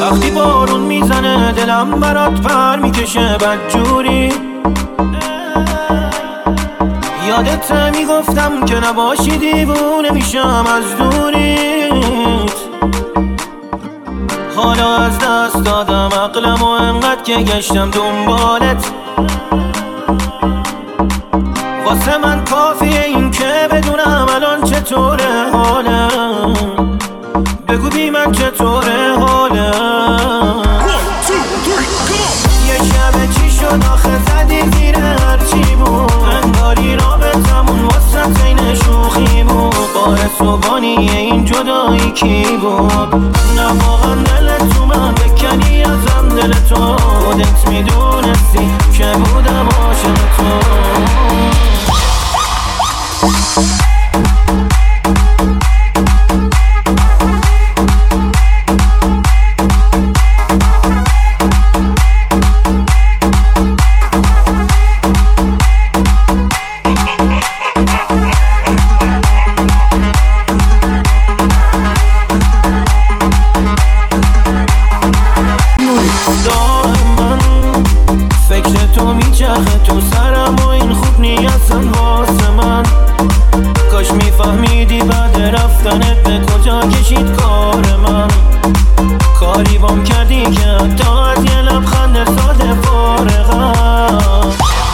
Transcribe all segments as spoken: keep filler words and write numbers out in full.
وقتی بارون میزنه دلم برات پر میکشه بدجوری. یادت میگفتم که نباشی دیوونه میشم از دوریت. حالا از دست دادم عقلم و انقدر که گشتم دنبالت. واسه من کافیه این که بدونم الان چطوره حالم. بگو بی من چطوره حالم. یه شب چی شد آخه زدی زیر هرچی بود. انگاری رابطمون واسه این شوخی بود. باعث و بانی این جدایی کی بود؟ نه واقعا دل تو من بکنی ازم دل تو. خودت میدونستی که بودم عاشق تو. فکر تو میچرخه تو سرم و این خوب نیستن واسه من. کاش میفهمیدی بعد رفتنت به کجا کشید کار من. کاری بام کردی که حتی از یه لبخند ساده فارغم.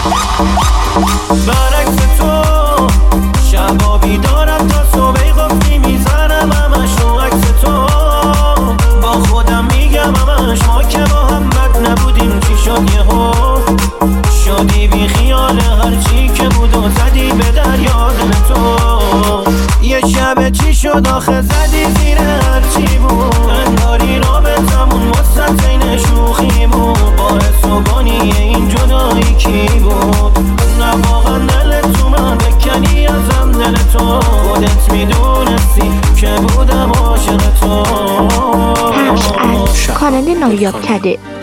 برعکس تو شبا بیدارم تا صبح قفلی میزنم همش رو عکس تو. با خودم میگم همش ما که با هم بد نبودیم. چی شد یهو شدی بی خیال هرچی که بود و زدی به دریا دل تو. یه شب چی شد آخه زدی زیر هرچی بود. انگاری رابطمون واسه این شوخی بود. باعث و بانی این جدایی کی بود؟ نه واقعا دل تو من بکنی ازم دل تو. خودت میدونستی که بودم عاشق تو. کانال نایاب کده